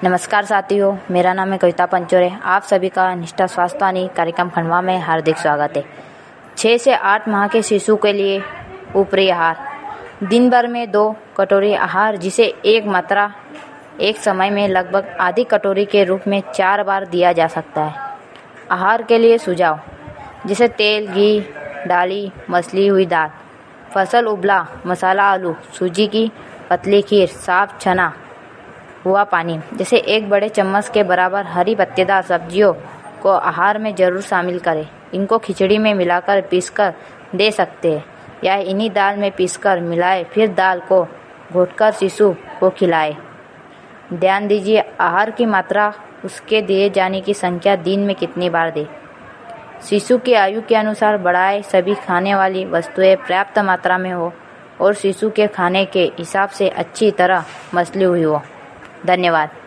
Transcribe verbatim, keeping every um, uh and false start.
नमस्कार साथियों, मेरा नाम है कविता पंचोरे। आप सभी का निष्ठा स्वास्थ्यवानी कार्यक्रम खंडवा में हार्दिक स्वागत है। छः से आठ माह के शिशु के लिए ऊपरी आहार। दिन भर में दो कटोरी आहार, जिसे एक मात्रा एक समय में लगभग आधी कटोरी के रूप में चार बार दिया जा सकता है। आहार के लिए सुझाव जैसे तेल, घी, डाली, मसली हुई दाल, फसल उबला मसाला आलू, सूजी की पतली खीर, साफ चना हुआ पानी। जैसे एक बड़े चम्मच के बराबर हरी पत्तेदार सब्जियों को आहार में जरूर शामिल करें। इनको खिचड़ी में मिलाकर पीसकर दे सकते हैं या इन्हीं दाल में पीसकर मिलाएं, फिर दाल को घोटकर शिशु को खिलाएं। ध्यान दीजिए, आहार की मात्रा उसके दिए जाने की संख्या दिन में कितनी बार दें। शिशु की आयु के अनुसार बढ़ाएं। सभी खाने वाली वस्तुएं पर्याप्त मात्रा में हो और शिशु के खाने के हिसाब से अच्छी तरह मसली हुई हो। धन्यवाद।